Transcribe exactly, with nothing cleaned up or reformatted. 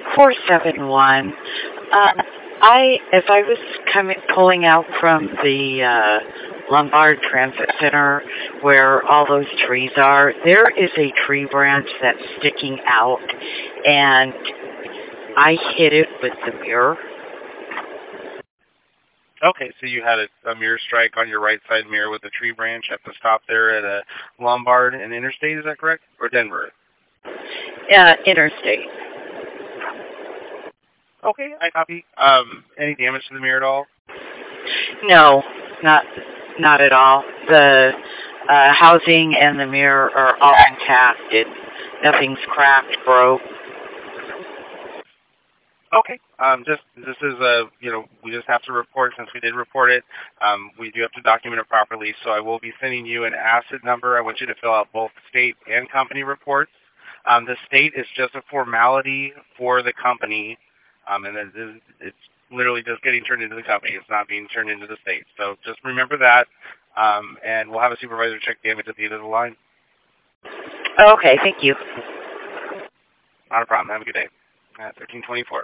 four seven one. Um, I, as I was coming, pulling out from the uh, Lombard Transit Center where all those trees are, there is a tree branch that's sticking out, and I hit it with the mirror. Okay, so you had a, a mirror strike on your right side mirror with a tree branch at the stop there at a Lombard and Interstate, is that correct? Or Denver? Uh, interstate. Okay, I copy. Um, any damage to the mirror at all? No, not not at all. The uh, housing and the mirror are all intact. It, nothing's cracked, broke. Okay. Um, just this is a you know we just have to report since we did report it. Um, we do have to document it properly. So I will be sending you an asset number. I want you to fill out both state and company reports. Um, the state is just a formality for the company, um, and it, it's literally just getting turned into the company. It's not being turned into the state. So just remember that, um, and we'll have a supervisor check damage at the end of the line. Okay, thank you. Not a problem. Have a good day. Uh, thirteen twenty-four.